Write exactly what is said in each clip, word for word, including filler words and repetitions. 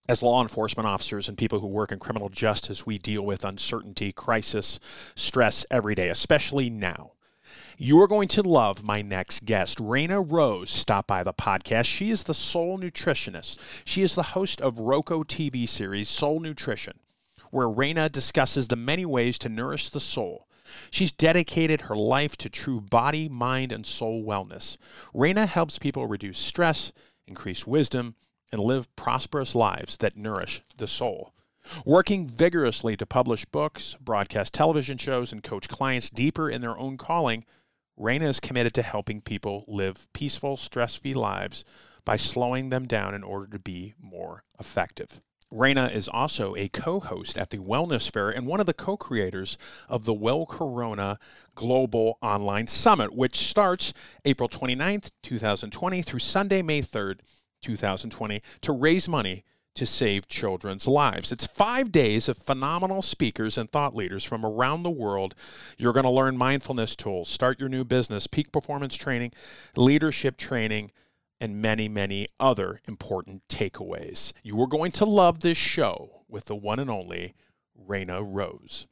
As law enforcement officers and people who work in criminal justice, we deal with uncertainty, crisis, stress every day, especially now. You are going to love my next guest. Raina Rose stopped by the podcast. She is the Soul Nutritionist. She is the host of Roku T V series Soul Nutrition, where Raina discusses the many ways to nourish the soul. She's dedicated her life to true body, mind, and soul wellness. Raina helps people reduce stress, increase wisdom, and live prosperous lives that nourish the soul. Working vigorously to publish books, broadcast television shows, and coach clients deeper in their own calling, Raina is committed to helping people live peaceful, stress-free lives by slowing them down in order to be more effective. Raina is also a co-host at the Wellness Fair and one of the co-creators of the Well Corona Global Online Summit, which starts April twenty-ninth, twenty twenty through Sunday, May third, twenty twenty, to raise money to save children's lives. It's five days of phenomenal speakers and thought leaders from around the world. You're going to learn mindfulness tools, start your new business, peak performance training, leadership training, and many, many other important takeaways. You are going to love this show with the one and only Raina Rose.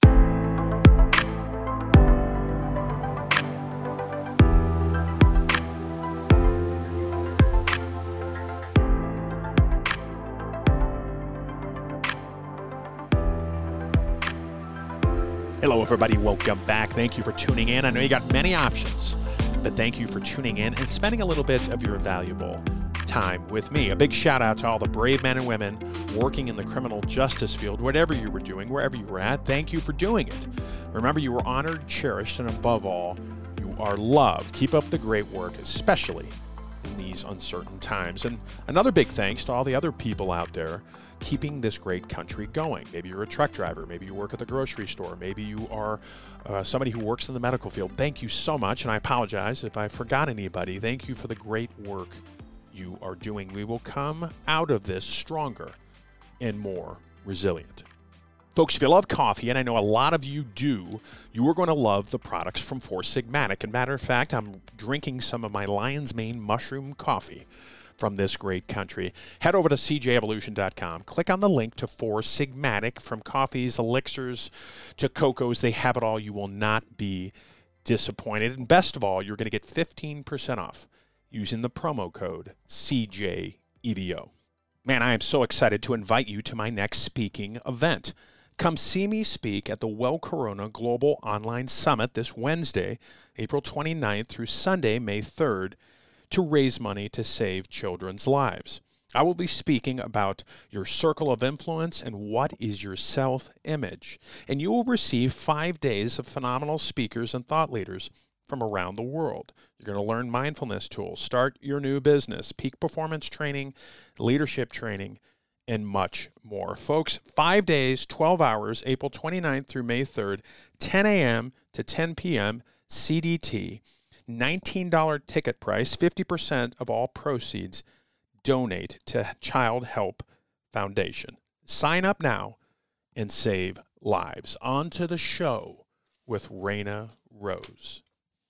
Hello, everybody. Welcome back. Thank you for tuning in. I know you got many options, but thank you for tuning in and spending a little bit of your valuable time with me. A big shout out to all the brave men and women working in the criminal justice field, whatever you were doing, wherever you were at. Thank you for doing it. Remember, you were honored, cherished, and above all, you are loved. Keep up the great work, especially in these uncertain times. And another big thanks to all the other people out there keeping this great country going. Maybe you're a truck driver. Maybe you work at the grocery store. Maybe you are uh, somebody who works in the medical field. Thank you so much, and I apologize if I forgot anybody. Thank you for the great work you are doing. We will come out of this stronger and more resilient. Folks, if you love coffee, and I know a lot of you do, you are going to love the products from Four Sigmatic. And matter of fact, I'm drinking some of my Lion's Mane mushroom coffee from this great country. Head over to c j evolution dot com. Click on the link to Four Sigmatic. From coffees, elixirs, to cocos, they have it all. You will not be disappointed. And best of all, you're going to get fifteen percent off using the promo code C J E V O. Man, I am so excited to invite you to my next speaking event. Come see me speak at the Well Corona Global Online Summit this Wednesday, April twenty-ninth through Sunday, May third, to raise money to save children's lives. I will be speaking about your circle of influence and what is your self-image. And you will receive five days of phenomenal speakers and thought leaders from around the world. You're going to learn mindfulness tools, start your new business, peak performance training, leadership training, and much more. Folks, five days, twelve hours, April twenty-ninth through May third, ten a.m. to ten p.m. C D T. nineteen dollars ticket price, fifty percent of all proceeds donate to Child Help Foundation. Sign up now and save lives. On to the show with Raina Rose.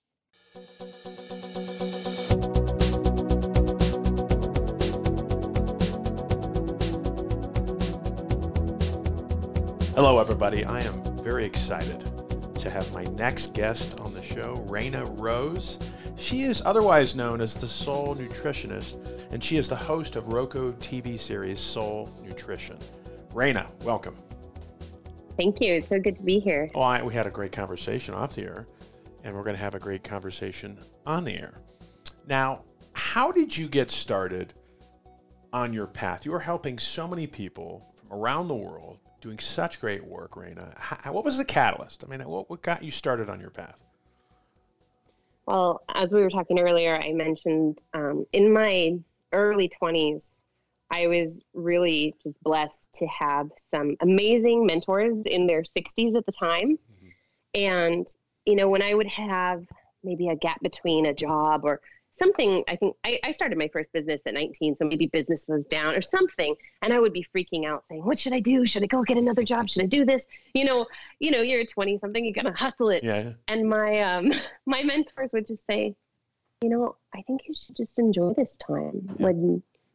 Hello, everybody. I am very excited to have my next guest on the show, Raina Rose. She is otherwise known as the Soul Nutritionist, and she is the host of Roku T V series Soul Nutrition. Raina, welcome. Thank you. It's so good to be here. Well, I, we had a great conversation off the air, and we're going to have a great conversation on the air. Now, how did you get started on your path? You are helping so many people from around the world, doing such great work, Raina. How, what was the catalyst? I mean, what, what got you started on your path? Well, as we were talking earlier, I mentioned um, in my early twenties, I was really just blessed to have some amazing mentors in their sixties at the time. Mm-hmm. And, you know, when I would have maybe a gap between a job or something, I think I, I started my first business at nineteen, so maybe business was down or something, and I would be freaking out saying, what should I do? Should I go get another job? Should I do this? You know, you know, you're twenty something, you're going to hustle it. Yeah. And my, um, my mentors would just say, you know, I think you should just enjoy this time. Yeah. When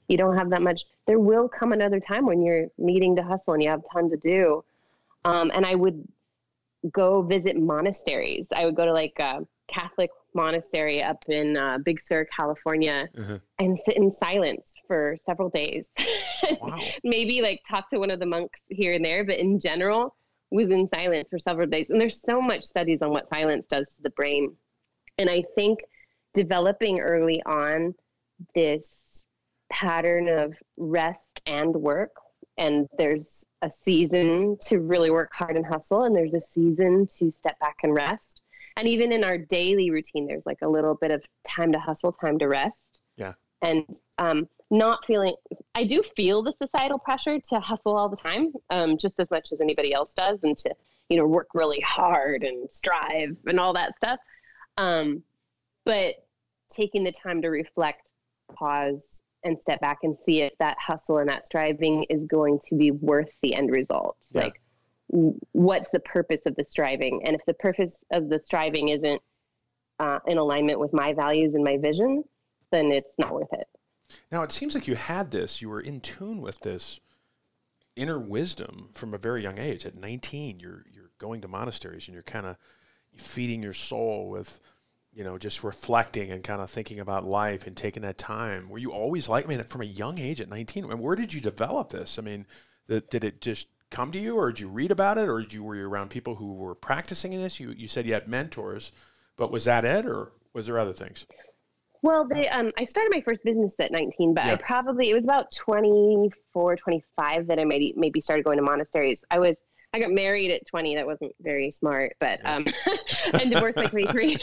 you don't have that much. There will come another time when you're needing to hustle and you have a ton to do. Um, and I would go visit monasteries. I would go to like a Catholic monastery up in uh, Big Sur, California, uh-huh. and sit in silence for several days. Wow. Maybe like talk to one of the monks here and there, but in general was in silence for several days. And there's so much studies on what silence does to the brain. And I think developing early on this pattern of rest and work, and there's a season to really work hard and hustle, and there's a season to step back and rest. And even in our daily routine, there's like a little bit of time to hustle, time to rest. Yeah. And um, not feeling, I do feel the societal pressure to hustle all the time, um, just as much as anybody else does, and to, you know, work really hard and strive and all that stuff. Um, but taking the time to reflect, pause, and step back and see if that hustle and that striving is going to be worth the end result. Yeah. Like, what's the purpose of the striving? And if the purpose of the striving isn't uh, in alignment with my values and my vision, then it's not worth it. Now, it seems like you had this, you were in tune with this inner wisdom from a very young age. At nineteen, you're you're going to monasteries and you're kind of feeding your soul with, you know, just reflecting and kind of thinking about life and taking that time. Were you always like, I mean, from a young age at nineteen, I mean, where did you develop this? I mean, the, did it just come to you, or did you read about it, or did you, were you around people who were practicing in this? You you said you had mentors, but was that it, or was there other things? Well, they, um, I started my first business at nineteen, but yeah. I probably, it was about twenty-four, twenty-five that I maybe, maybe started going to monasteries. I was, I got married at twenty. That wasn't very smart, but, yeah. um, and divorced by twenty-three.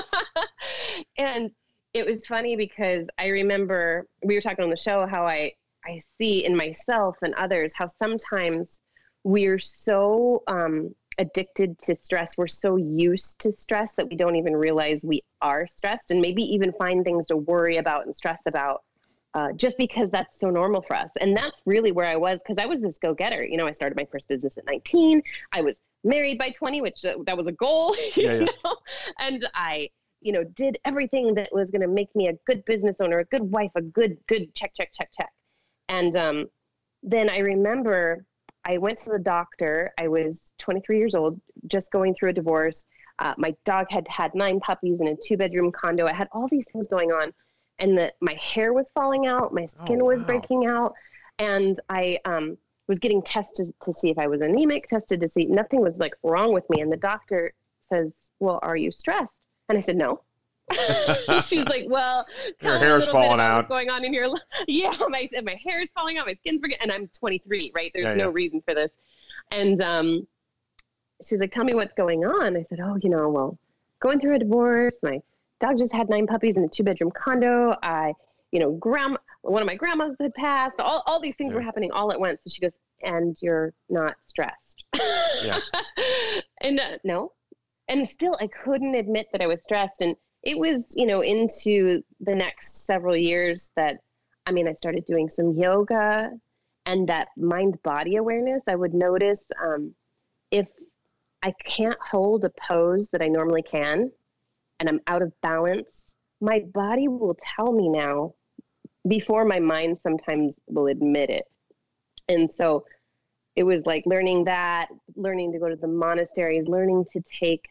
And it was funny because I remember we were talking on the show how I, I see in myself and others how sometimes we're so um, addicted to stress. We're so used to stress that we don't even realize we are stressed, and maybe even find things to worry about and stress about uh, just because that's so normal for us. And that's really where I was, because I was this go-getter. You know, I started my first business at nineteen. I was married by twenty, which uh, that was a goal, you yeah, yeah. know? And I, you know, did everything that was going to make me a good business owner, a good wife, a good, good check, check, check, check. And um, then I remember I went to the doctor. I was twenty-three years old, just going through a divorce. Uh, my dog had had nine puppies in a two-bedroom condo. I had all these things going on, and the, my hair was falling out. My skin oh, wow. was breaking out, and I um, was getting tested to see if I was anemic, tested to see nothing was like wrong with me. And the doctor says, "Well, are you stressed?" And I said, "No." She's like, "Well, tell your hair's falling out. What's going on in your life?" Yeah, my my hair is falling out, my skin's breaking, and I'm twenty-three, right? There's yeah, no yeah. reason for this. And um, she's like, "Tell me what's going on." I said, "Oh, you know, well, going through a divorce. My dog just had nine puppies in a two-bedroom condo. I, you know, grandma, one of my grandmas had passed. All all these things yeah. were happening all at once." So she goes, "And you're not stressed?" Yeah. And uh, no, and still, I couldn't admit that I was stressed. And it was, you know, into the next several years that, I mean, I started doing some yoga and that mind-body awareness. I would notice um, if I can't hold a pose that I normally can and I'm out of balance, my body will tell me now before my mind sometimes will admit it. And so it was like learning that, learning to go to the monasteries, learning to take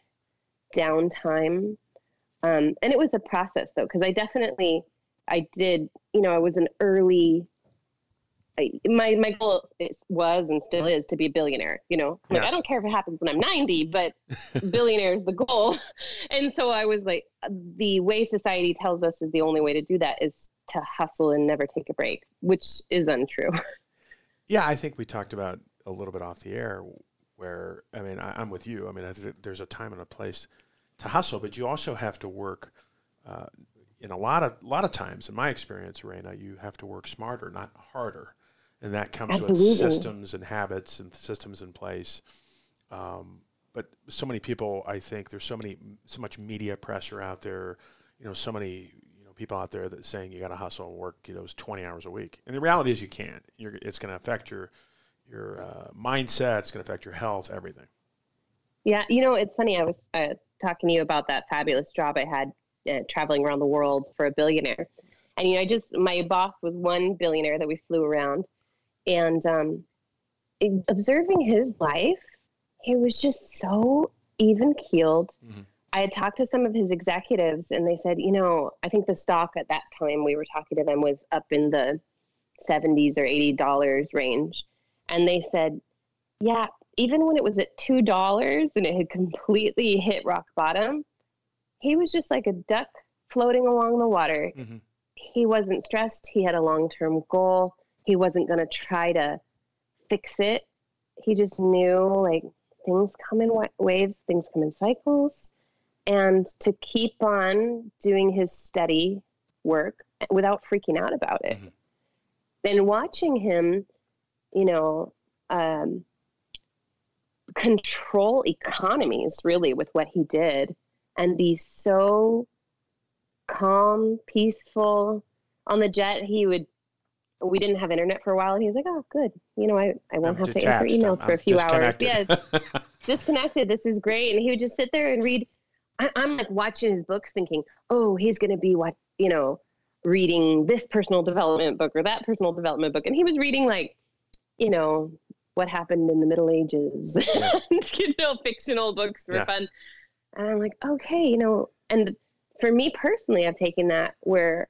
downtime. Um, and it was a process though, because I definitely, I did, you know, I was an early, I, my, my goal is, was and still is to be a billionaire, you know, like, yeah. I don't care if it happens when I'm ninety, but billionaire is the goal. And so I was like, the way society tells us is the only way to do that is to hustle and never take a break, which is untrue. Yeah. I think we talked about a little bit off the air where, I mean, I, I'm with you. I mean, I think there's a time and a place to hustle, but you also have to work uh, in a lot of lot of times. In my experience, Raina, you have to work smarter, not harder, and that comes Absolutely. with systems and habits and systems in place. Um, but so many people, I think, there's so many, so much media pressure out there. You know, so many, you know, people out there that saying you got to hustle and work, you know, twenty hours a week. And the reality is, you can't. You're, it's going to affect your your uh, mindset. It's going to affect your health, everything. Yeah, you know, it's funny. I was uh, talking to you about that fabulous job I had uh, traveling around the world for a billionaire. And, you know, I just, my boss was one billionaire that we flew around, and um, it, observing his life, he was just so even keeled. Mm-hmm. I had talked to some of his executives, and they said, you know, I think the stock at that time we were talking to them was up in the seventies or eighty dollars range. And they said, yeah, even when it was at two dollars and it had completely hit rock bottom, he was just like a duck floating along the water. Mm-hmm. He wasn't stressed. He had a long-term goal. He wasn't going to try to fix it. He just knew, like, things come in waves, things come in cycles, and to keep on doing his steady work without freaking out about it. Mm-hmm. And watching him, you know, um, control economies really with what he did and be so calm, peaceful. On the jet, he would, we didn't have internet for a while, and he was like, oh, good. You know, I, I won't I'm have detached. to answer emails I'm, for I'm a few hours. Yes, disconnected. This is great. And he would just sit there and read. I, I'm like watching his books thinking, oh, he's going to be what, you know, reading this personal development book or that personal development book. And he was reading, like, you know, what happened in the Middle Ages, yeah. you know, fictional books for yeah. fun. And I'm like, okay, you know, and for me personally, I've taken that where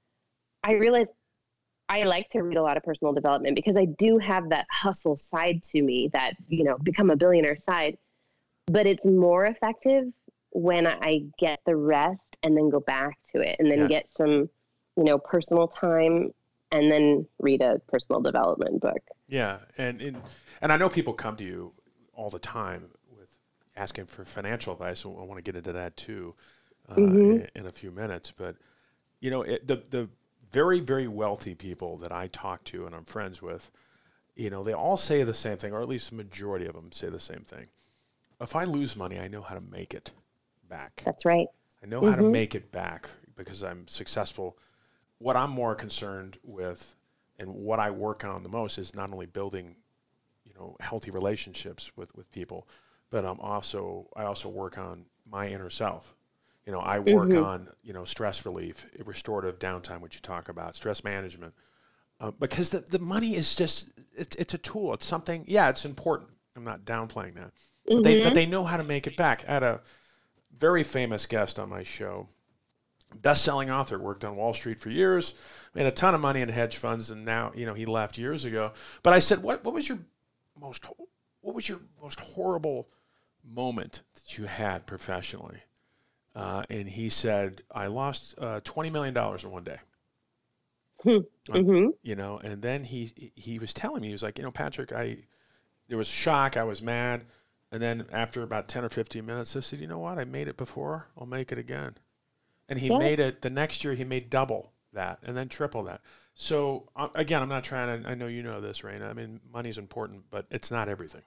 I realized I like to read a lot of personal development because I do have that hustle side to me, that, you know, become a billionaire side, but it's more effective when I get the rest and then go back to it and then yeah. get some, you know, personal time and then read a personal development book. Yeah. And, and, and I know people come to you all the time with asking for financial advice. So I want to get into that too uh, mm-hmm. in, in a few minutes. But, you know, it, the, the very, very wealthy people that I talk to and I'm friends with, you know, they all say the same thing, or at least the majority of them say the same thing. If I lose money, I know how to make it back. That's right. I know mm-hmm. how to make it back because I'm successful. What I'm more concerned with and what I work on the most is not only building, you know, healthy relationships with, with people, but I'm also, I also work on my inner self. You know, I work mm-hmm. on, you know, stress relief, restorative downtime, which you talk about, stress management, uh, because the, the money is just, it's, it's a tool. It's something, yeah, it's important. I'm not downplaying that, but, mm-hmm. they, but they know how to make it back. I had a very famous guest on my show, best-selling author, worked on Wall Street for years, made a ton of money in hedge funds, and now, you know, he left years ago. But I said, what, what was your most, what was your most horrible moment that you had professionally? Uh, and he said, I lost uh, twenty million dollars in one day. Mm-hmm. Um, you know, and then he he was telling me, he was like, you know, Patrick, I there was shock, I was mad. And then after about ten or fifteen minutes, I said, you know what? I made it before. I'll make it again. And he yeah. made it the next year. He made double that and then triple that. So, uh, again, I'm not trying to – I know you know this, Raina. I mean, money's important, but it's not everything.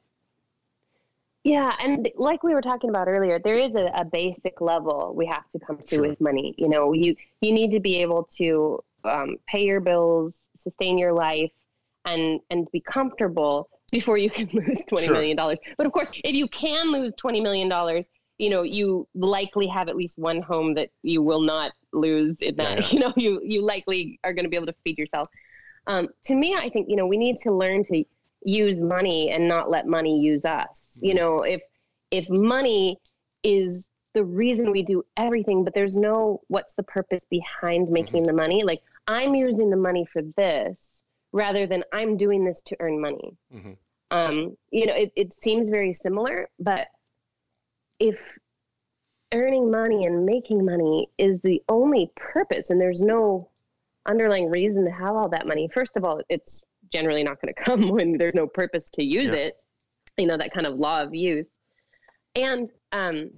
Yeah, and like we were talking about earlier, there is a, a basic level we have to come to sure. with money. You know, you, you need to be able to um, pay your bills, sustain your life, and, and be comfortable before you can lose twenty sure. million dollars. But, of course, if you can lose twenty million dollars, you know, you likely have at least one home that you will not lose in that. Yeah, yeah. You know, you, you likely are going to be able to feed yourself. Um, to me, I think, you know, we need to learn to use money and not let money use us. Mm-hmm. You know, if if money is the reason we do everything, but there's no what's the purpose behind making mm-hmm. the money? Like, I'm using the money for this rather than I'm doing this to earn money. Mm-hmm. Um, you know, it, it seems very similar, but if earning money and making money is the only purpose and there's no underlying reason to have all that money, first of all, it's generally not going to come when there's no purpose to use yeah. it, you know, that kind of law of use. And um,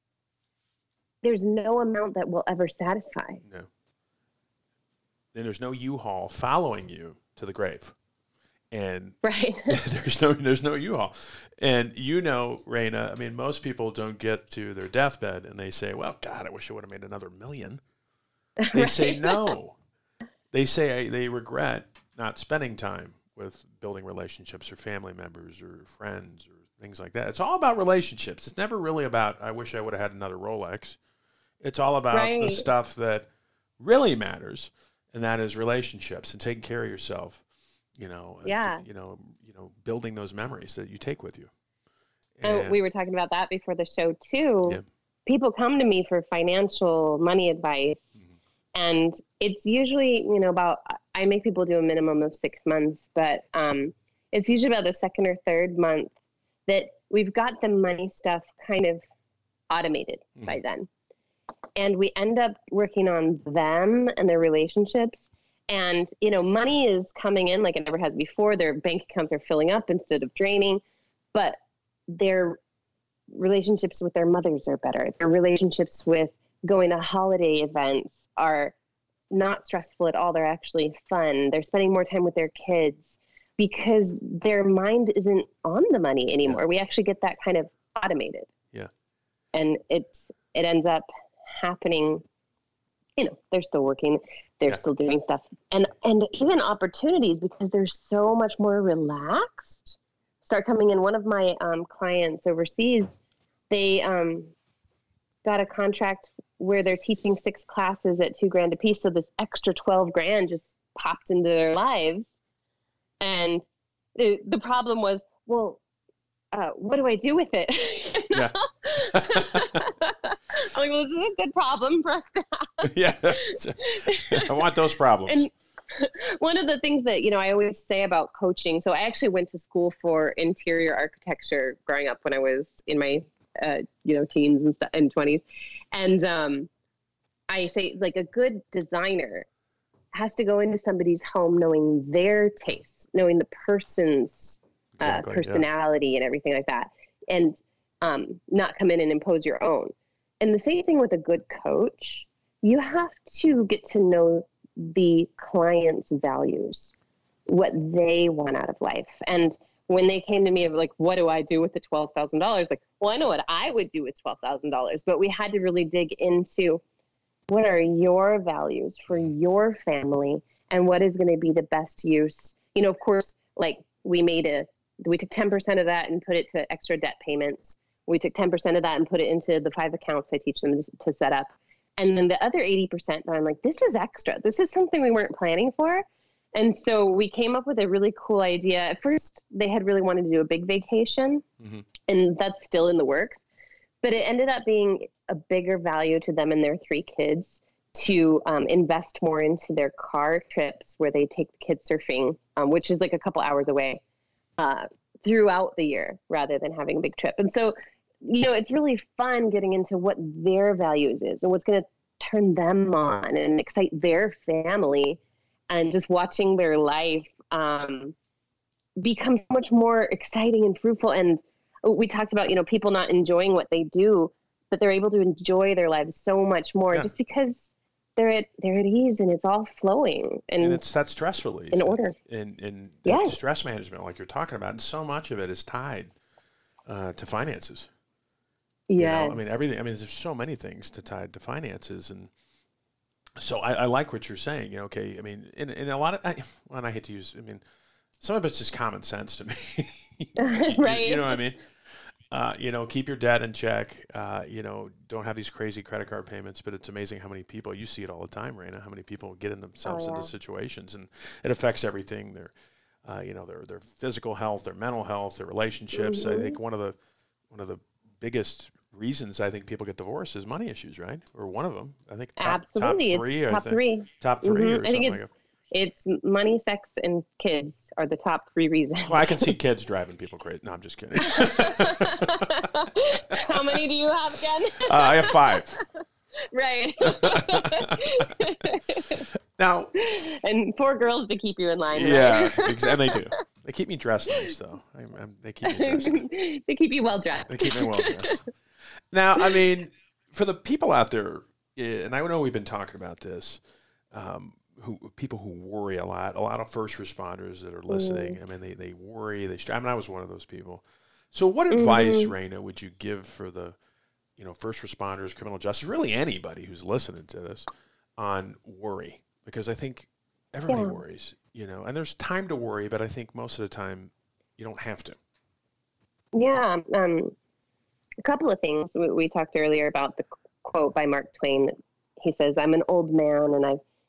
there's no amount that will ever satisfy. No. Then there's no U-Haul following you to the grave. And right. there's no there's no U-Haul. And you know, Raina, I mean, most people don't get to their deathbed and they say, well, God, I wish I would have made another million. They right. say no. They say they regret not spending time with building relationships or family members or friends or things like that. It's all about relationships. It's never really about, I wish I would have had another Rolex. It's all about right. the stuff that really matters. and that is relationships and taking care of yourself. You know, yeah. you know, you know, building those memories that you take with you. And, and we were talking about that before the show too. Yeah. People come to me for financial money advice, mm-hmm. and it's usually, you know, about, I make people do a minimum of six months, but um, it's usually about the second or third month that we've got the money stuff kind of automated mm-hmm. by then. And we end up working on them and their relationships. And, you know, money is coming in like it never has before. Their bank accounts are filling up instead of draining, but their relationships with their mothers are better. Their relationships with going to holiday events are not stressful at all. They're actually fun. They're spending more time with their kids because their mind isn't on the money anymore. Yeah. We actually get that kind of automated. Yeah. And it's, it ends up happening, you know, they're still working, they're yeah. still doing stuff, and, and even opportunities, because they're so much more relaxed, start coming in. One of my um, clients overseas, they um, got a contract where they're teaching six classes at two grand a piece. So this extra twelve grand just popped into their lives. And the, the problem was, well, uh, what do I do with it? You know? Yeah. I'm like, well, this is a good problem for us to have. Yeah. I want those problems. And one of the things that, you know, I always say about coaching, so I actually went to school for interior architecture growing up when I was in my, uh, you know, teens and, st- and twenties. And um, I say, like, a good designer has to go into somebody's home knowing their tastes, knowing the person's exactly, uh, personality yeah. and everything like that, and um, not come in and impose your own. And the same thing with a good coach. You have to get to know the client's values, what they want out of life. And when they came to me, like, what do I do with the twelve thousand dollars? Like, well, I know what I would do with twelve thousand dollars, but we had to really dig into what are your values for your family and what is going to be the best use. You know, of course, like we made a, we took ten percent of that and put it to extra debt payments. We took ten percent of that and put it into the five accounts I teach them to, to set up. And then the other eighty percent, I'm like, this is extra. This is something we weren't planning for. And so we came up with a really cool idea. At first, they had really wanted to do a big vacation, mm-hmm. and that's still in the works. But it ended up being a bigger value to them and their three kids to um, invest more into their car trips where they take the kids surfing, um, which is like a couple hours away uh, throughout the year rather than having a big trip. And so, you know, it's really fun getting into what their values is and what's going to turn them on and excite their family, and just watching their life um, become so much more exciting and fruitful. And we talked about, you know, people not enjoying what they do, but they're able to enjoy their lives so much more yeah. just because they're at, they're at ease and it's all flowing. And, and it's that stress relief. In order. And, and yes. stress management, like you're talking about. And so much of it is tied uh, to finances. Yeah. You know? I mean, everything. I mean, there's so many things to tied to finances. And so I, I like what you're saying. You know, okay. I mean, in, in a lot of, I, well, and I hate to use, I mean, some of it's just common sense to me. Right. You, you know what I mean? Uh, you know, keep your debt in check. Uh, you know, don't have these crazy credit card payments. But it's amazing how many people, you see it all the time, Raina, how many people get in themselves oh, yeah. into situations, and it affects everything. Their, uh, you know, their their physical health, their mental health, their relationships. Mm-hmm. I think one of the one of the biggest reasons I think people get divorced is money issues, right? Or one of them. I think top, absolutely top three. It's top I think. three. Top three, mm-hmm. or I think something it's, like that. It's money, sex, and kids are the top three reasons. Well, I can see kids driving people crazy. No, I'm just kidding. How many do you have again? uh, I have five. Right. Now, and four girls to keep you in line. Yeah, right? and they do. They keep me dressed nice, though. I, I, they keep me dressed nice. They keep you well dressed. They keep me well dressed. Now, I mean, for the people out there, and I know we've been talking about this, um, who people who worry a lot, a lot of first responders that are listening. Mm. I mean, they, they worry. They. I mean, I was one of those people. So, what advice, mm-hmm. Raina, would you give for the, you know, first responders, criminal justice, really anybody who's listening to this, on worry? Because I think everybody yeah. worries, you know, and there's time to worry, but I think most of the time you don't have to. Yeah. Um, a couple of things. We, we talked earlier about the quote by Mark Twain. He says, "I'm an old man and I've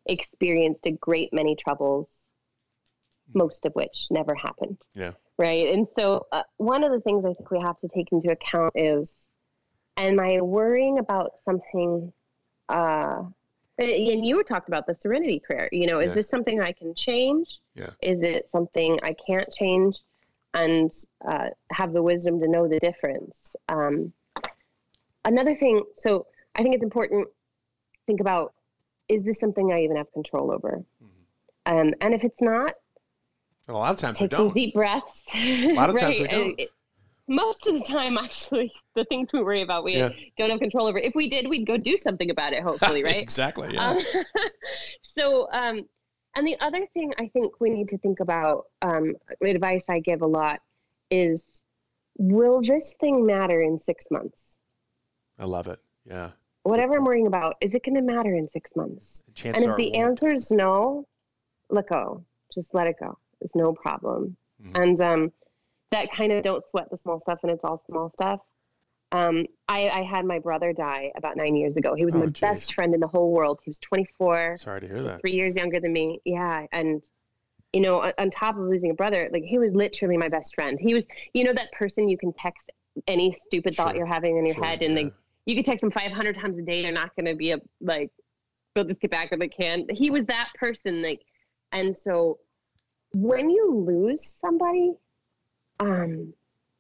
experienced a great many troubles, most of which never happened. Yeah. Right. And so uh, one of the things I think we have to take into account is, am I worrying about something, uh, and you talked about the serenity prayer, you know, is yeah. this something I can change? Yeah. Is it something I can't change? And uh, have the wisdom to know the difference. Um, another thing, so I think it's important to think about, is this something I even have control over? Mm-hmm. Um, and if it's not, a lot of times take we don't. some deep breaths. A lot of right? times we don't. It, most of the time, actually, the things we worry about, we yeah. don't have control over. If we did, we'd go do something about it, hopefully, right? Exactly, yeah. Um, so, um, and the other thing I think we need to think about, um, advice I give a lot, is, will this thing matter in six months? I love it, yeah. Whatever I'm worrying about, is it going to matter in six months? And if the answer is no, let go. Just let it go. It's no problem. Mm-hmm. And um, that kind of don't sweat the small stuff, and it's all small stuff. Um, I, I had my brother die about nine years ago. He was oh, my geez. best friend in the whole world. He was twenty-four. Sorry to hear that. Three years younger than me. Yeah. And, you know, on, on top of losing a brother, like, he was literally my best friend. He was, you know, that person you can text any stupid sure. thought you're having in your sure, head, and yeah. like, you can text them five hundred times a day. They're not going to be a, like, they'll just get back when they can. He was that person. Like, and so when you lose somebody, um,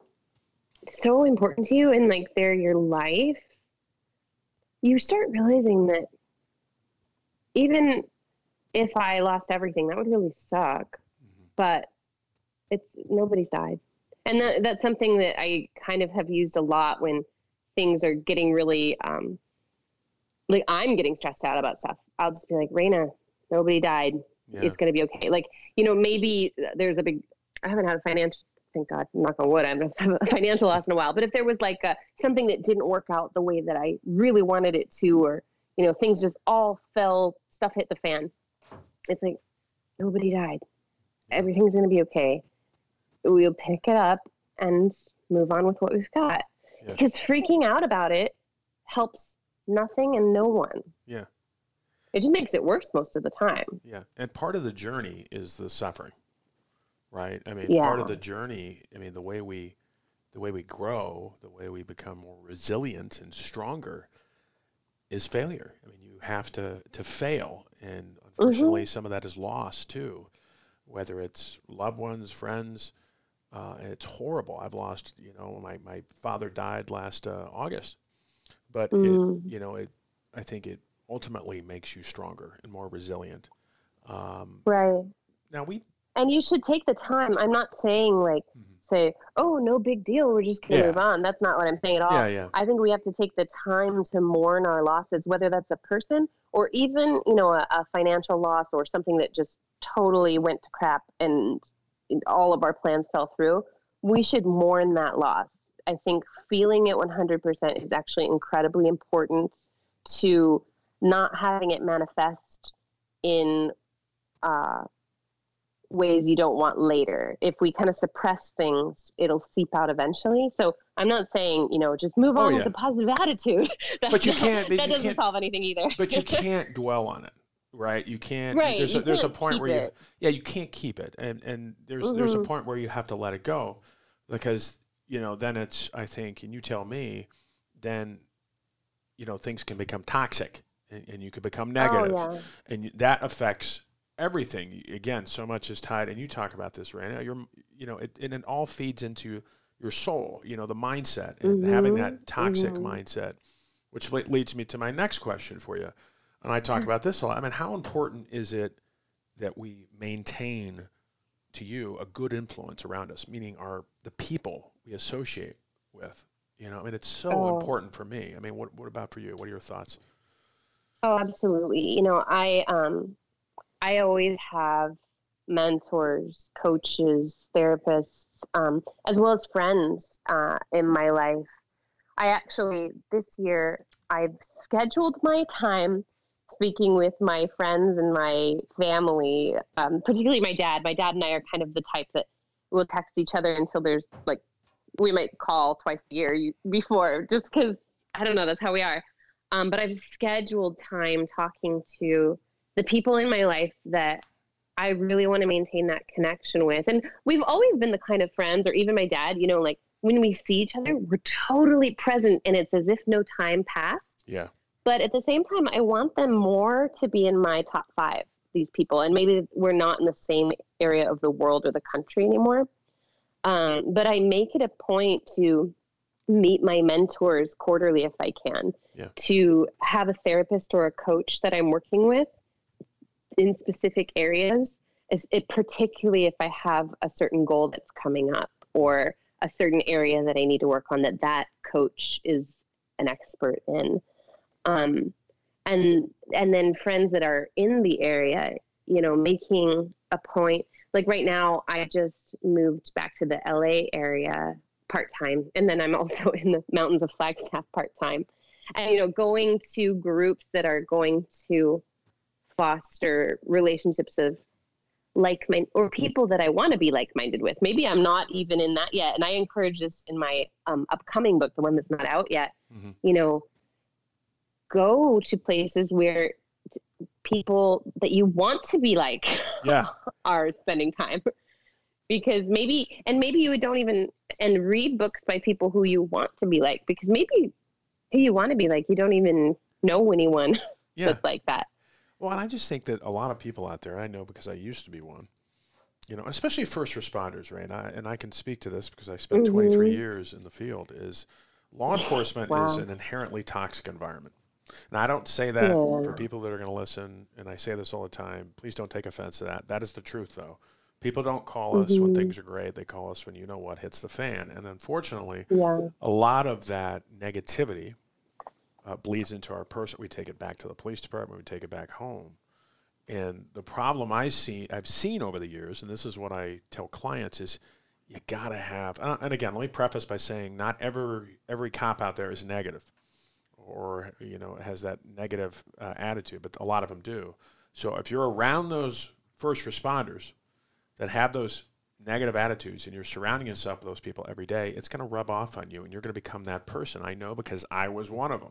so important to you, and like, they're your life, you start realizing that even if I lost everything, that would really suck, mm-hmm. but it's, nobody's died. And that, that's something that I kind of have used a lot when things are getting really, um, like, I'm getting stressed out about stuff. I'll just be like, Raina, nobody died. Yeah. It's going to be okay. Like, you know, maybe there's a big, I haven't had a financial, thank God, knock on wood, I haven't had a financial loss in a while, but if there was like a, something that didn't work out the way that I really wanted it to, or, you know, things just all fell, stuff hit the fan. It's like, nobody died. Everything's going to be okay. We'll pick it up and move on with what we've got. Yeah. Because freaking out about it helps nothing and no one. Yeah. It just makes it worse most of the time. Yeah. And part of the journey is the suffering, right? I mean, yeah. part of the journey, I mean, the way we, the way we grow, the way we become more resilient and stronger is failure. I mean, you have to, to fail. And unfortunately, mm-hmm. some of that is lost too, whether it's loved ones, friends. Uh, and it's horrible. I've lost, you know, my, my father died last uh, August, but mm. it, you know, it, I think it ultimately makes you stronger and more resilient. Um, right. Now we, and you should take the time. I'm not saying like, mm-hmm. say, oh, no big deal, we're just going to yeah. move on. That's not what I'm saying at all. Yeah, yeah. I think we have to take the time to mourn our losses, whether that's a person or even, you know, a, a financial loss or something that just totally went to crap and all of our plans fell through. We should mourn that loss. I think feeling it one hundred percent is actually incredibly important to not having it manifest in uh, ways you don't want later. If we kind of suppress things, it'll seep out eventually. So I'm not saying, you know, just move on oh, yeah. with a positive attitude. That's but you not, can't. But that you doesn't can't, solve anything either. But you can't dwell on it. Right, you can't. Right, there's you a, there's can't a point where it. you, yeah, you can't keep it, and and there's mm-hmm. there's a point where you have to let it go, because you know then it's I think, and you tell me, then, you know, things can become toxic, and, and you can become negative, oh, yeah. and that affects everything. Again, so much is tied, and you talk about this, Raina. You're, you know, it and it all feeds into your soul. You know, the mindset and mm-hmm. having that toxic mm-hmm. mindset, which leads me to my next question for you. And I talk about this a lot. I mean, how important is it that we maintain, to you, a good influence around us, meaning our the people we associate with? You know, I mean, it's so oh. important for me. I mean, what what about for you? What are your thoughts? Oh, absolutely. You know, I um, I always have mentors, coaches, therapists, um, as well as friends uh, in my life. I actually, this year, I've scheduled my time speaking with my friends and my family, um, particularly my dad. My dad and I are kind of the type that will text each other until there's like, we might call twice a year before, just because, I don't know, that's how we are. Um, but I've scheduled time talking to the people in my life that I really want to maintain that connection with. And we've always been the kind of friends, or even my dad, you know, like when we see each other, we're totally present and it's as if no time passed. Yeah. But at the same time, I want them more to be in my top five, these people. And maybe we're not in the same area of the world or the country anymore. Um, but I make it a point to meet my mentors quarterly if I can, yeah. to have a therapist or a coach that I'm working with in specific areas, is it particularly if I have a certain goal that's coming up or a certain area that I need to work on that that coach is an expert in. Um, and, and then friends that are in the area, you know, making a point, like right now I just moved back to the L A area part-time. And then I'm also in the mountains of Flagstaff part-time, and, you know, going to groups that are going to foster relationships of like-minded, or people that I want to be like-minded with. Maybe I'm not even in that yet. And I encourage this in my um, upcoming book, the one that's not out yet, mm-hmm. you know, go to places where t- people that you want to be like yeah. are spending time. Because maybe, and maybe you don't even, and read books by people who you want to be like, because maybe who you want to be like, you don't even know anyone yeah. that's like that. Well, and I just think that a lot of people out there, I know because I used to be one, you know, especially first responders, right? And I, and I can speak to this because I spent mm-hmm. twenty-three years in the field, is law enforcement wow. is an inherently toxic environment. And I don't say that yeah. for people that are going to listen, and I say this all the time. Please don't take offense to that. That is the truth, though. People don't call mm-hmm. us when things are great. They call us when, you know what, hits the fan. And unfortunately, yeah. a lot of that negativity uh, bleeds into our person. We take it back to the police department. We take it back home. And the problem I see, I've seen over the years, and this is what I tell clients, is you got to have, uh, and again, let me preface by saying not every every cop out there is negative or, you know, has that negative uh, attitude, but a lot of them do. So if you're around those first responders that have those negative attitudes and you're surrounding yourself with those people every day, it's going to rub off on you and you're going to become that person. I know because I was one of them.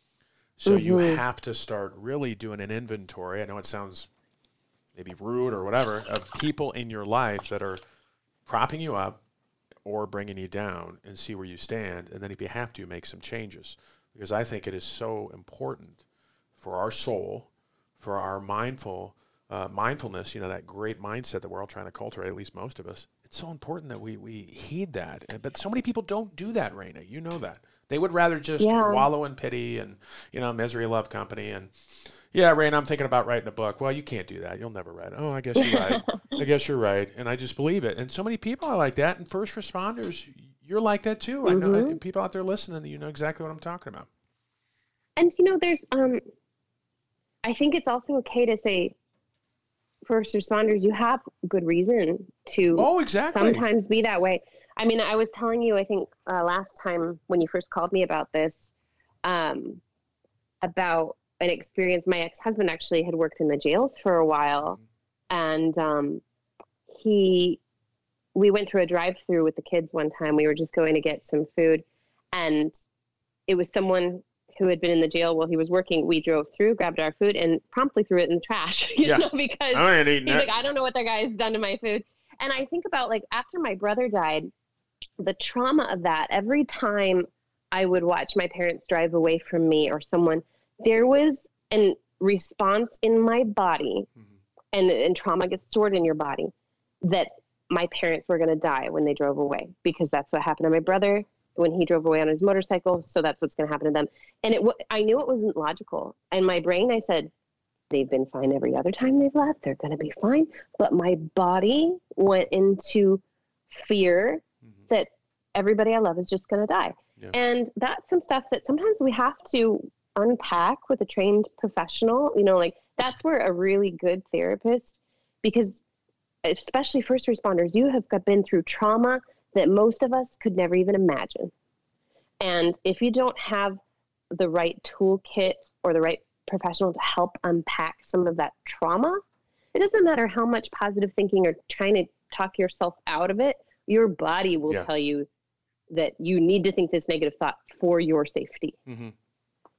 So mm-hmm. you have to start really doing an inventory. I know it sounds maybe rude or whatever, of people in your life that are propping you up or bringing you down, and see where you stand. And then if you have to, make some changes. Because I think it is so important for our soul, for our mindful uh, mindfulness, you know, that great mindset that we're all trying to cultivate, at least most of us. It's so important that we, we heed that. And, but so many people don't do that, Raina. You know that. They would rather just yeah. wallow in pity and, you know, misery love company. And, yeah, Raina, I'm thinking about writing a book. Well, you can't do that. You'll never write it. Oh, I guess you're right. I guess you're right. And I just believe it. And so many people are like that. And first responders, you're like that too. Mm-hmm. I know and people out there listening, you know exactly what I'm talking about. And, you know, there's, um, I think it's also okay to say, first responders, you have good reason to oh, exactly. sometimes be that way. I mean, I was telling you, I think uh, last time when you first called me about this, um, about an experience. My ex-husband actually had worked in the jails for a while, and um, he, we went through a drive-through with the kids one time. We were just going to get some food, and it was someone who had been in the jail while he was working. We drove through, grabbed our food, and promptly threw it in the trash, you yeah. know, because I he's that. like, I don't know what that guy has done to my food. And I think about, like, after my brother died, the trauma of that, every time I would watch my parents drive away from me or someone, there was a response in my body, mm-hmm. and, and trauma gets stored in your body, that my parents were going to die when they drove away, because that's what happened to my brother when he drove away on his motorcycle. So that's what's going to happen to them. And it, I knew it wasn't logical. In my brain, I said, they've been fine every other time they've left. They're going to be fine. But my body went into fear mm-hmm. that everybody I love is just going to die. Yeah. And that's some stuff that sometimes we have to unpack with a trained professional. You know, like, that's where a really good therapist, because especially first responders, you have been through trauma that most of us could never even imagine. And if you don't have the right toolkit or the right professional to help unpack some of that trauma, it doesn't matter how much positive thinking or trying to talk yourself out of it, your body will yeah. tell you that you need to think this negative thought for your safety. Mm-hmm.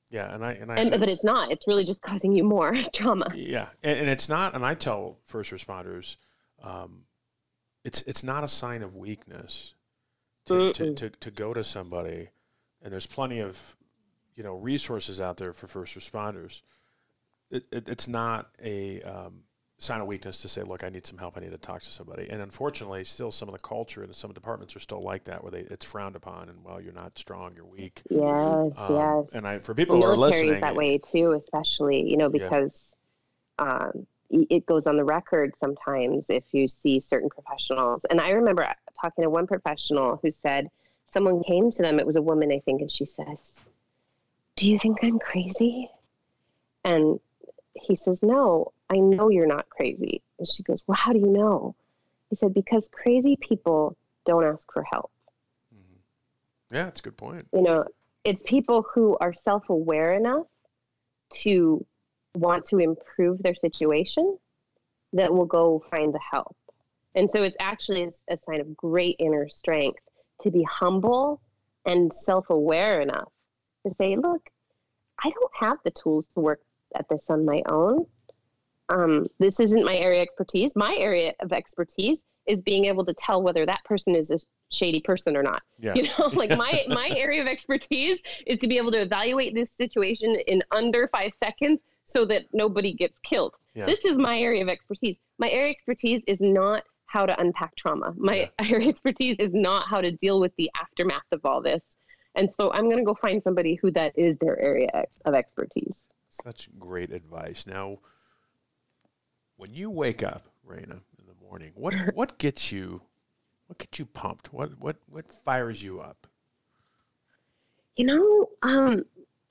Yeah, and I and I and but it's not. It's really just causing you more trauma. Yeah, and, and it's not. And I tell first responders, um, it's it's not a sign of weakness to, to, to, to go to somebody, and there's plenty of, you know, resources out there for first responders. It, it, it's not a um, sign of weakness to say, look, I need some help. I need to talk to somebody. And unfortunately, still some of the culture and some departments are still like that, where they it's frowned upon, and well, you're not strong, you're weak. Yes, um, yes. And I, for people the who are military listening, is that way too, especially, you know, because yeah. um, it goes on the record sometimes if you see certain professionals. And I remember talking to one professional who said, someone came to them, it was a woman, I think, and she says, "Do you think I'm crazy?" And he says, "No, I know you're not crazy." And she goes, "Well, how do you know?" He said, "Because crazy people don't ask for help." Mm-hmm. Yeah, that's a good point. You know, it's people who are self-aware enough to want to improve their situation that will go find the help. And so it's actually a, a sign of great inner strength to be humble and self-aware enough to say, look, I don't have the tools to work at this on my own. Um, this isn't my area of expertise. My area of expertise is being able to tell whether that person is a shady person or not. Yeah. You know, like my, my area of expertise is to be able to evaluate this situation in under five seconds so that nobody gets killed. Yeah. This is my area of expertise. My area of expertise is not how to unpack trauma. My yeah. area of expertise is not how to deal with the aftermath of all this. And so I'm going to go find somebody who that is their area of expertise. Such great advice. Now, when you wake up, Raina, in the morning, what what gets you, what gets you pumped? What what what fires you up? You know, um,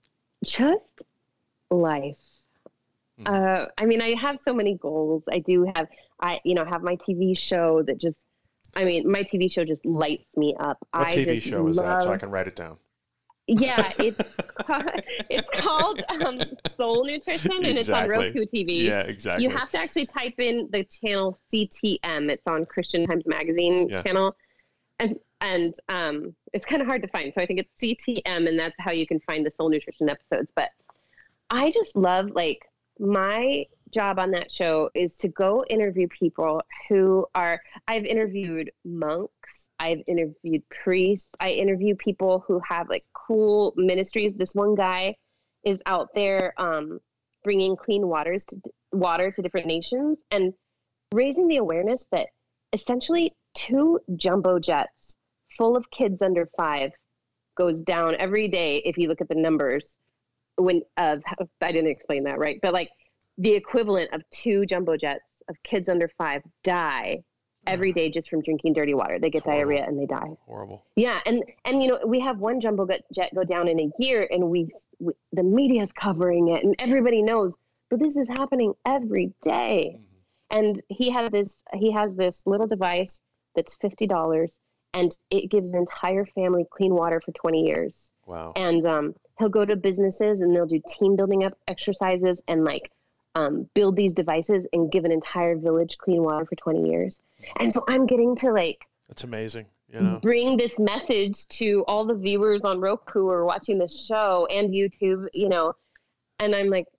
just life. Mm. Uh, I mean, I have so many goals. I do have, I you know, have my T V show that just, I mean, my T V show just lights me up. What I T V show is love... that, so I can write it down? Yeah, it's it's called um, Soul Nutrition, and exactly. It's on Roku T V. Yeah, exactly. You have to actually type in the channel C T M. It's on Christian Times Magazine yeah. channel, and and um, it's kind of hard to find. So I think it's C T M, and that's how you can find the Soul Nutrition episodes. But I just love, like, my job on that show is to go interview people who are. I've interviewed monks. I've interviewed priests. I interview people who have like cool ministries. This one guy is out there um, bringing clean waters to water to different nations and raising the awareness that essentially two jumbo jets full of kids under five goes down every day. If you look at the numbers, when of I didn't explain that right, but like the equivalent of two jumbo jets of kids under five die every day just from drinking dirty water. They get diarrhea and they die. Horrible. Yeah. And, and, you know, we have one jumbo jet go down in a year and we, we the media's covering it and everybody knows, but this is happening every day. Mm-hmm. And he had this, he has this little device that's fifty dollars and it gives an entire family clean water for twenty years. Wow. And, um, he'll go to businesses and they'll do team building up exercises and like, um, build these devices and give an entire village clean water for twenty years. And so I'm getting to like, that's amazing. You know, bring this message to all the viewers on Roku or watching the show and YouTube, you know, and I'm like,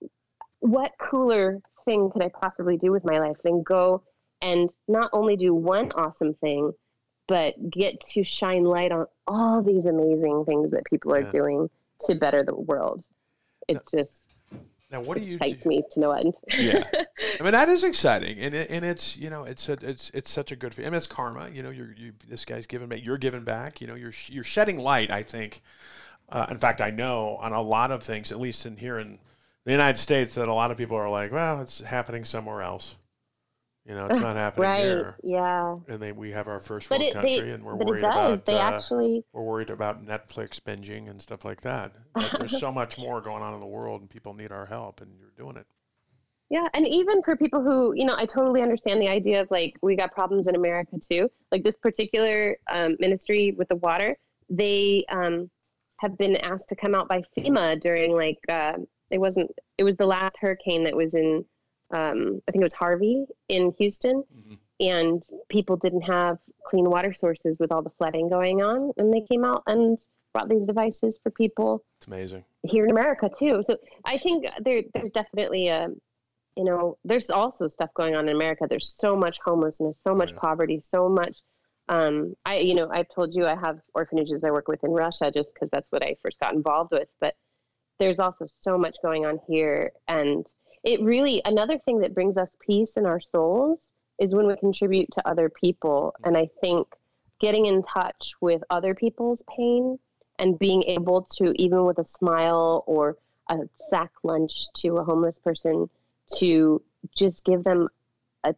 what cooler thing could I possibly do with my life than go and not only do one awesome thing, but get to shine light on all these amazing things that people are yeah. doing to better the world. It's now, just now what do you excites do? me to no end. Yeah, I mean that is exciting, and it, and it's you know it's a, it's it's such a good. I mean it's karma. You know, you're you this guy's giving back. You're giving back. You know, you're you're shedding light. I think. Uh, in fact, I know on a lot of things, at least in here in the United States, that a lot of people are like, well, it's happening somewhere else. You know, it's not happening right, here. Yeah. And then we have our first but world it, country, they, and we're but worried it does. about. They uh, actually. We're worried about Netflix binging and stuff like that. But there's so much more going on in the world, and people need our help, and you're doing it. Yeah, and even for people who, you know, I totally understand the idea of like we got problems in America too. Like this particular um, ministry with the water, they um, have been asked to come out by FEMA during like uh, it wasn't. It was the last hurricane that was in. Um, I think it was Harvey in Houston, mm-hmm. and people didn't have clean water sources with all the flooding going on, and they came out and brought these devices for people. It's amazing. here in America too. So I think there, there's definitely a, you know, there's also stuff going on in America. There's so much homelessness, so much yeah. poverty, so much. Um, I, you know, I've told you I have orphanages I work with in Russia just because that's what I first got involved with. But there's also so much going on here. And it really, another thing that brings us peace in our souls is when we contribute to other people. And I think getting in touch with other people's pain and being able to, even with a smile or a sack lunch to a homeless person, to just give them a,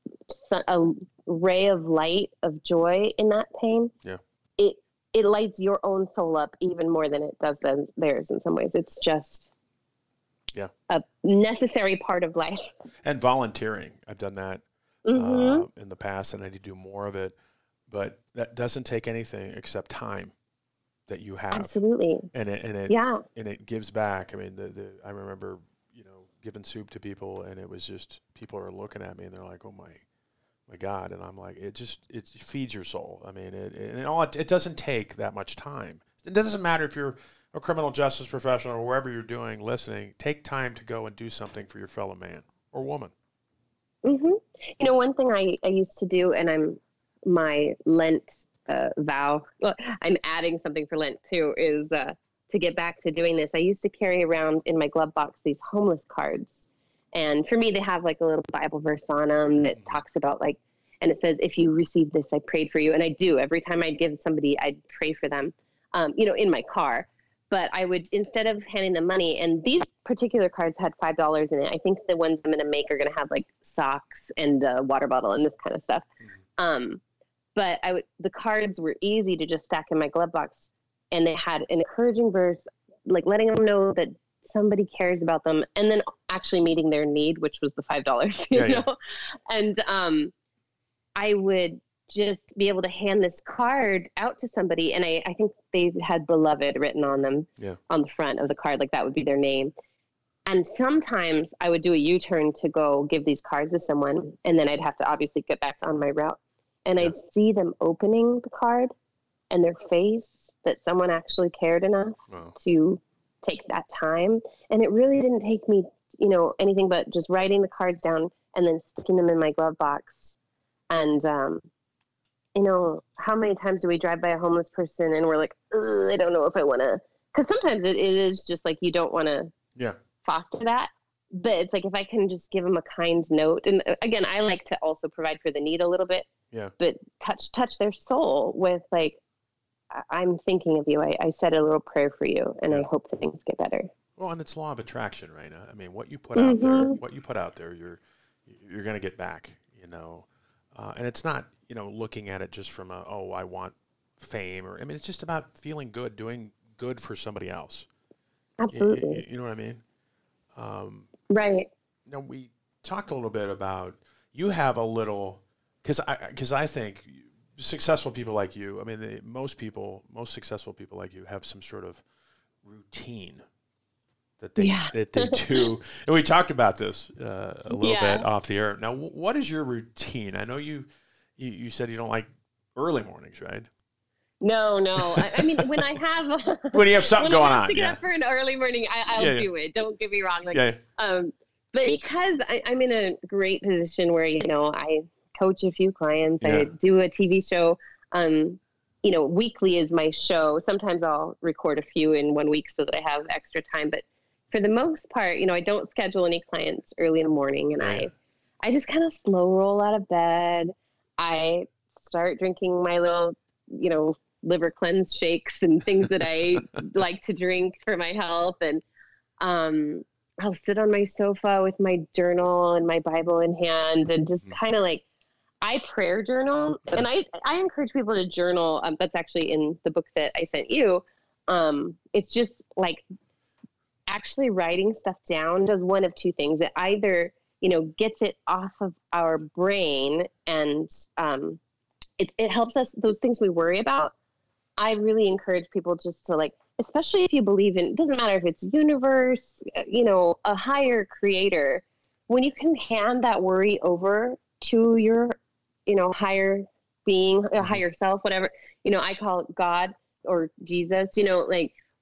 a ray of light, of joy in that pain. Yeah. It, it lights your own soul up even more than it does than theirs in some ways. It's just yeah. a necessary part of life. And volunteering. I've done that Mm-hmm. uh, in the past, and I need to do more of it. But that doesn't take anything except time that you have. Absolutely. And it and it yeah. and it gives back. I mean, the, the I remember, you know, giving soup to people, and it was just people are looking at me and they're like, "Oh my, my God!" And I'm like, it just it feeds your soul. I mean, it it, and all it, it doesn't take that much time. It doesn't matter if you're a criminal justice professional or wherever you're doing listening. Take time to go and do something for your fellow man or woman. Mm-hmm. You know, one thing I, I used to do, and I'm my Lent uh, vow, well, I'm adding something for Lent too, is uh, to get back to doing this. I used to carry around in my glove box these homeless cards. And for me, they have like a little Bible verse on them that talks about like, and it says, if you receive this, I prayed for you. And I do. Every time I'd give somebody, I'd pray for them, um, you know, in my car. But I would, instead of handing them money, and these particular cards had five dollars in it. I think the ones I'm going to make are going to have like socks and a water bottle and this kind of stuff. Mm-hmm. Um, but I would, the cards were easy to just stack in my glove box. And they had an encouraging verse, like letting them know that somebody cares about them, and then actually meeting their need, which was the five dollars, you yeah, know? Yeah. And um, I would just be able to hand this card out to somebody. And I, I think they had beloved written on them yeah. on the front of the card, like that would be their name. And sometimes I would do a U-turn to go give these cards to someone. And then I'd have to obviously get back on my route. And yeah. I'd see them opening the card and their face that someone actually cared enough wow. to take that time. And it really didn't take me, you know, anything but just writing the cards down and then sticking them in my glove box. And, um, you know, how many times do we drive by a homeless person and we're like, I don't know if I want to, because sometimes it, it is just like, you don't want to yeah. foster that. But it's like, if I can just give them a kind note. And again, I like to also provide for the need a little bit, yeah. but touch, touch their soul with like, I'm thinking of you. I, I said a little prayer for you, and yeah. I hope that things get better. Well, and it's law of attraction, right? I mean, what you put mm-hmm. out there, what you put out there, you're you're going to get back, you know. Uh, and it's not, you know, looking at it just from a, oh, I want fame, or I mean, it's just about feeling good, doing good for somebody else. Absolutely. You, you, you know what I mean? Um, right. You know, we talked a little bit about, you have a little, because I because I think successful people like you, I mean, they, most people, most successful people like you have some sort of routine that they yeah. that they do. And we talked about this uh, a little yeah. bit off the air. Now, w- what is your routine? I know you, you, you said you don't like early mornings, right? No, no. I, I mean, when I have when you have something when going I have on, to get yeah. up for an early morning, I, I'll yeah, yeah. do it. Don't get me wrong. Like, yeah. um, but because I, I'm in a great position where, you know, I coach a few clients, yeah. I do a T V show. Um, you know, weekly is my show. Sometimes I'll record a few in one week so that I have extra time. But for the most part, you know, I don't schedule any clients early in the morning, and yeah. I, I just kind of slow roll out of bed. I start drinking my little, you know, liver cleanse shakes and things that I like to drink for my health. And um, I'll sit on my sofa with my journal and my Bible in hand and just kind of like, I prayer journal. And I, I encourage people to journal. Um, that's actually in the book that I sent you. Um, it's just like actually writing stuff down does one of two things. It either, you know, gets it off of our brain and um, it, it helps us, those things we worry about. I really encourage people just to like, especially if you believe in, it doesn't matter if it's universe, you know, a higher creator, when you can hand that worry over to your, you know, higher being, a higher self, whatever, you know, I call it God or Jesus, you know, like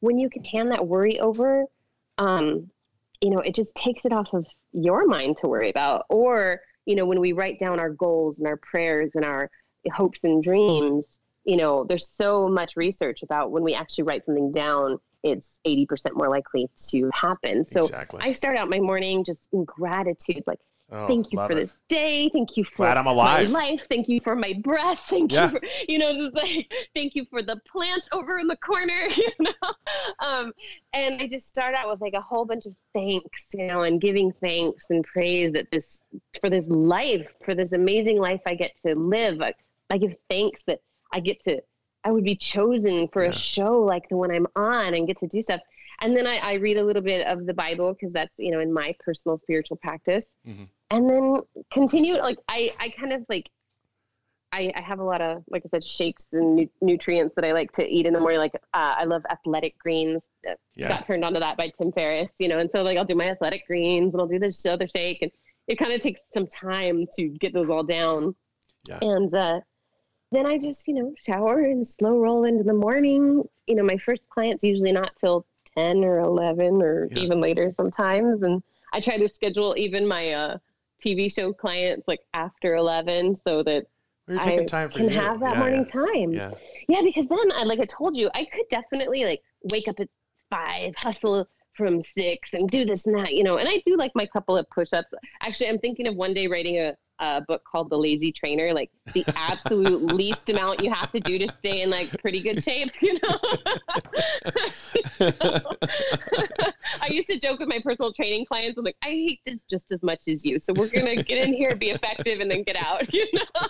when you can hand that worry over, um, you know, it just takes it off of your mind to worry about. Or, you know, when we write down our goals and our prayers and our hopes and dreams, you know, there's so much research about when we actually write something down, it's eighty percent more likely to happen. So exactly. I start out my morning just in gratitude, like, oh, thank you for it. this day. Thank you for Glad I'm alive. my life. Thank you for my breath. Thank yeah. you for, you know, just like, thank you for the plant over in the corner, you know? Um, and I just start out with like a whole bunch of thanks, you know, and giving thanks and praise that this, for this life, for this amazing life I get to live. I, I give thanks that I get to, I would be chosen for yeah. a show like the one I'm on and get to do stuff. And then I, I read a little bit of the Bible because that's, you know, in my personal spiritual practice. Mm-hmm. And then continue, like, I, I kind of like, I, I have a lot of, like I said, shakes and nu- nutrients that I like to eat in the morning. Like, uh, I love athletic greens. Yeah. Got turned on to that by Tim Ferriss, you know, and so like I'll do my athletic greens and I'll do this other shake. And it kind of takes some time to get those all down. Yeah. And uh, then I just, you know, shower and slow roll into the morning. You know, my first client's usually not till ten or eleven or yeah. even later sometimes. And I try to schedule even my uh, T V show clients like after eleven so that You're taking I time for can you. have that yeah, morning yeah. time. Yeah. yeah, because then, I, like I told you, I could definitely like wake up at five, hustle from six and do this and that, you know, and I do like my couple of push-ups. Actually, I'm thinking of one day writing a, a book called The Lazy Trainer, like the absolute least amount you have to do to stay in like pretty good shape, you know? I used to joke with my personal training clients. I'm like, I hate this just as much as you. So we're going to get in here, be effective, and then get out, you know?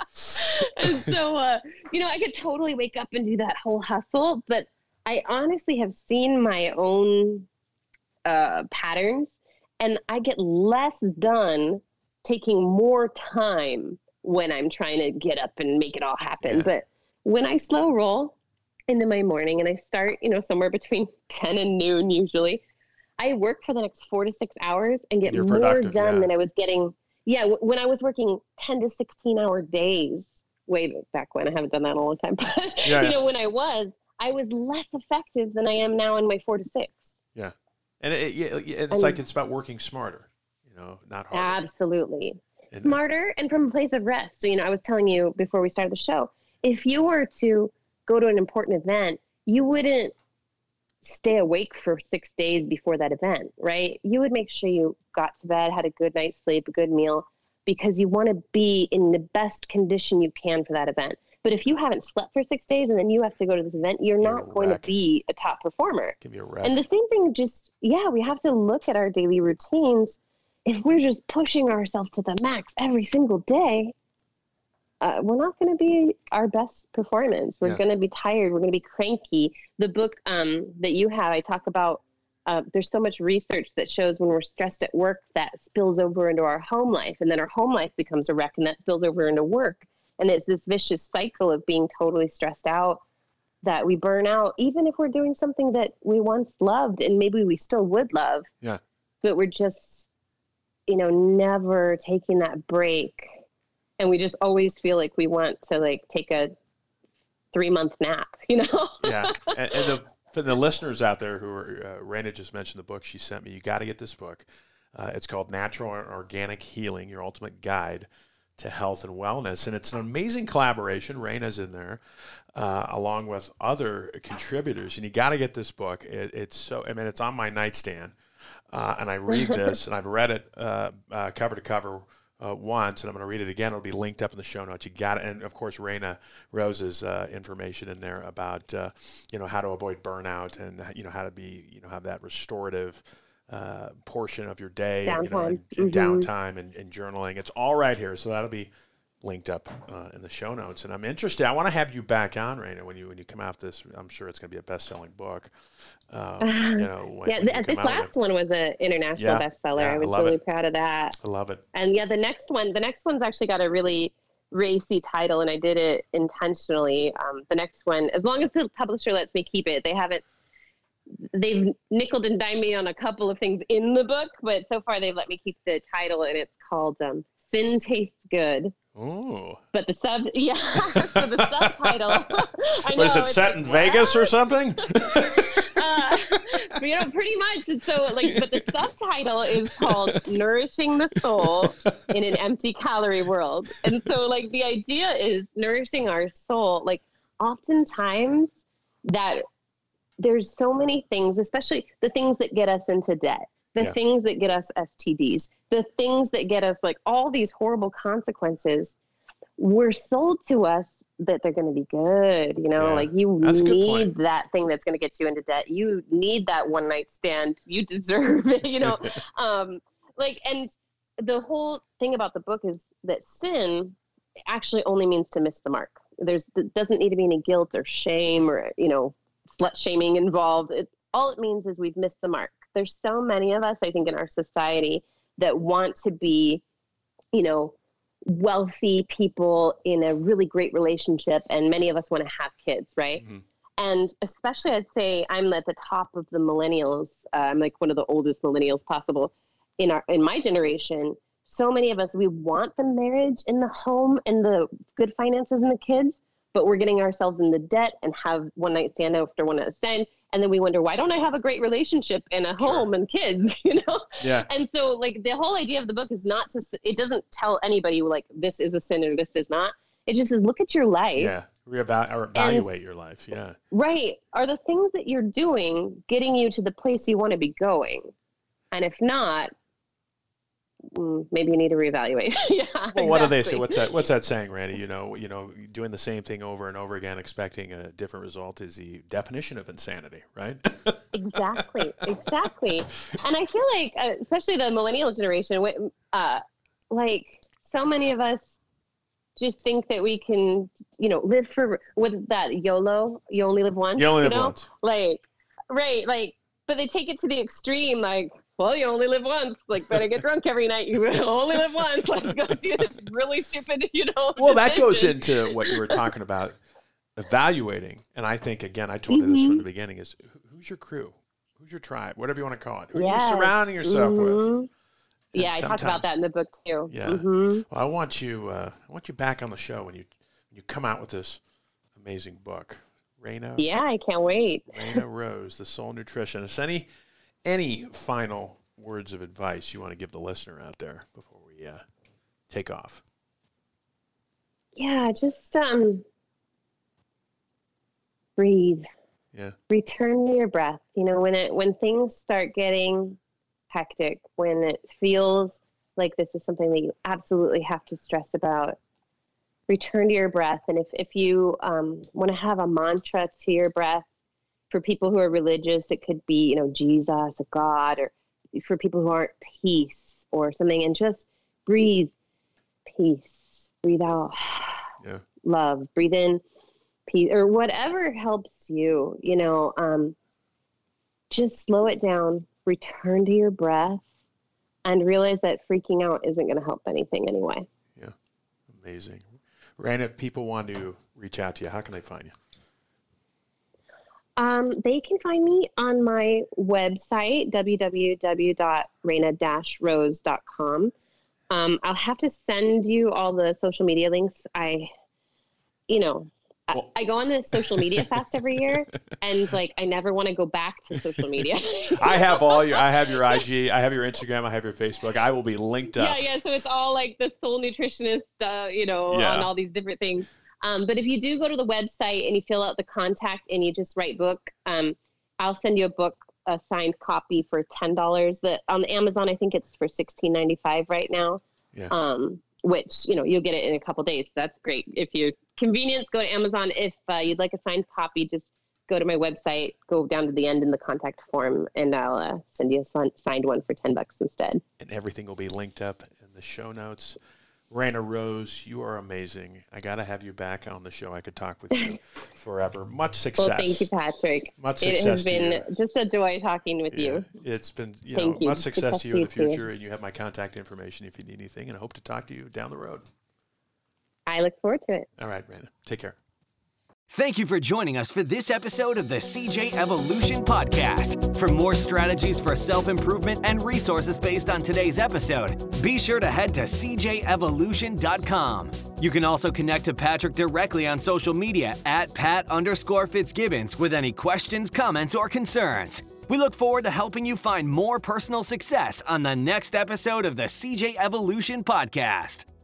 And so, uh, you know, I could totally wake up and do that whole hustle, but I honestly have seen my own uh, patterns, and I get less done taking more time when I'm trying to get up and make it all happen. Yeah. But when I slow roll into my morning and I start, you know, somewhere between ten and noon, usually I work for the next four to six hours and get You're more done yeah. than I was getting. Yeah. W- when I was working ten to sixteen hour days, way back when, I haven't done that in a long time, but yeah, you yeah. know, when I was, I was less effective than I am now in my four to six. Yeah. And it, it, it's and, like, it's about working smarter, you know, not harder. Absolutely. And smarter and from a place of rest. So, you know, I was telling you before we started the show, if you were to go to an important event, you wouldn't stay awake for six days before that event, right? You would make sure you got to bed, had a good night's sleep, a good meal, because you want to be in the best condition you can for that event. But if you haven't slept for six days and then you have to go to this event, you're, you're not going to be a top performer. Give you a wreck. And the same thing, just, yeah, we have to look at our daily routines. If we're just pushing ourselves to the max every single day, uh, we're not going to be our best performance. We're yeah. going to be tired. We're going to be cranky. The book um, that you have, I talk about, uh, there's so much research that shows when we're stressed at work, that spills over into our home life. And then our home life becomes a wreck, and that spills over into work. And it's this vicious cycle of being totally stressed out that we burn out, even if we're doing something that we once loved and maybe we still would love. Yeah. But we're just, you know, never taking that break. And we just always feel like we want to like take a three month nap, you know? Yeah. And, and the, for the listeners out there who are, uh, Raina just mentioned the book she sent me, you got to get this book. Uh, it's called Natural and Organic Healing, Your Ultimate Guide to Health and Wellness. And it's an amazing collaboration. Raina's in there, uh, along with other contributors. And you got to get this book. It, it's so, I mean, it's on my nightstand. Uh, and I read this, and I've read it uh, uh, cover to cover uh, once, and I'm going to read it again. It'll be linked up in the show notes. You got it. And, of course, Raina Rose's uh, information in there about, uh, you know, how to avoid burnout and, you know, how to be, you know, have that restorative uh, portion of your day, downtime. you know, and, and mm-hmm. downtime and, and journaling. It's all right here. So that'll be linked up uh, in the show notes. And I'm interested. I want to have you back on, Raina, when you when you come out this. I'm sure it's going to be a best-selling book. Uh, you know, when, yeah, when th- this last with, one was an international yeah, bestseller. yeah, I was I really it. proud of that. I love it. And yeah, the next one, the next one's actually got a really racy title, and I did it intentionally. Um, the next one, as long as the publisher lets me keep it, they haven't. They've nickeled and dimed me on a couple of things in the book, but so far they've let me keep the title, and it's called um, Sin Tastes Good. Ooh. But the sub, yeah, so the subtitle. I know, what is it, set like, in what? Vegas or something? uh, you know, pretty much. And so like, but the subtitle is called Nourishing the Soul in an Empty Calorie World. And so like the idea is nourishing our soul. Like oftentimes that there's so many things, especially the things that get us into debt, the yeah. things that get us S T Ds, the things that get us like all these horrible consequences were sold to us that they're going to be good. You know, yeah. like you that's need that thing that's going to get you into debt. You need that one night stand. You deserve it, you know? um, like, and the whole thing about the book is that sin actually only means to miss the mark. There's, there doesn't need to be any guilt or shame or, you know, slut shaming involved. It, all it means is we've missed the mark. There's so many of us, I think, in our society that want to be, you know, wealthy people in a really great relationship. And many of us want to have kids, right? Mm-hmm. And especially I'd say I'm at the top of the millennials. Uh, I'm like one of the oldest millennials possible in our, in my generation. So many of us, we want the marriage and the home and the good finances and the kids, but we're getting ourselves in the debt and have one night stand after one night stand. And then we wonder, why don't I have a great relationship and a home sure. and kids, you know? Yeah. And so like the whole idea of the book is not to, it doesn't tell anybody like this is a sin or this is not. It just says, look at your life. Yeah. Reevaluate or evaluate and, your life. Yeah. Right. Are the things that you're doing getting you to the place you want to be going? And if not, maybe you need to reevaluate. yeah. Well, exactly. What do they say? What's that? What's that saying, Randy? You know, you know, doing the same thing over and over again, expecting a different result is the definition of insanity, right? exactly, exactly. And I feel like, uh, especially the millennial generation, uh, like so many of us just think that we can, you know, live for what is that YOLO? You only live once. You only you live know? once. Like, right? Like, but they take it to the extreme, like. Well, you only live once. Like, better get drunk every night. You only live once. Let's go do this really stupid, you know. Well, decision. That goes into what you were talking about, evaluating. And I think, again, I told mm-hmm. you this from the beginning, is who's your crew? Who's your tribe? Whatever you want to call it. Who yes. are you surrounding yourself mm-hmm. with? And yeah, I talked about that in the book, too. Yeah. Mm-hmm. Well, I want you uh, I want you back on the show when you when you come out with this amazing book. Raina. Yeah, I can't wait. Raina Rose, the Soul Nutritionist. Any Any final words of advice you want to give the listener out there before we uh, take off? Yeah, just um, breathe. Yeah. Return to your breath. You know, when it when things start getting hectic, when it feels like this is something that you absolutely have to stress about, return to your breath. And if if you um, want to have a mantra to your breath. For people who are religious, it could be, you know, Jesus or God, or for people who aren't, peace or something. And just breathe peace, breathe out yeah. love, breathe in peace, or whatever helps you, you know, um, just slow it down, return to your breath, and realize that freaking out isn't going to help anything anyway. Yeah. Amazing. Raina, if people want to reach out to you, how can they find you? Um, they can find me on my website, w w w dot raina dash rose dot com. Um, I'll have to send you all the social media links. I, you know, well, I, I go on this social media fast every year, and like I never want to go back to social media. I have all your, I have your I G, I have your Instagram, I have your Facebook. I will be linked up. Yeah, yeah. So it's all like the Soul Nutritionist, uh, you know, yeah. on all these different things. Um, but if you do go to the website and you fill out the contact and you just write book, um, I'll send you a book, a signed copy for ten dollars. That on Amazon, I think it's for sixteen ninety-five right now. Yeah. Um, which, you know, you'll get it in a couple days. So that's great. If you're convenient, go to Amazon. If uh, you'd like a signed copy, just go to my website, go down to the end in the contact form, and I'll uh, send you a signed one for ten bucks instead. And everything will be linked up in the show notes. Raina Rose, you are amazing. I got to have you back on the show. I could talk with you forever. Much success. Well, thank you, Patrick. Much success. It has been just a joy talking with yeah, you. It's been, you thank know, you. much success, success to you in the future. Too. And you have my contact information if you need anything. And I hope to talk to you down the road. I look forward to it. All right, Raina. Take care. Thank you for joining us for this episode of the C J Evolution Podcast. For more strategies for self-improvement and resources based on today's episode, be sure to head to c j evolution dot com. You can also connect to Patrick directly on social media at Pat underscore Fitzgibbons with any questions, comments, or concerns. We look forward to helping you find more personal success on the next episode of the C J Evolution Podcast.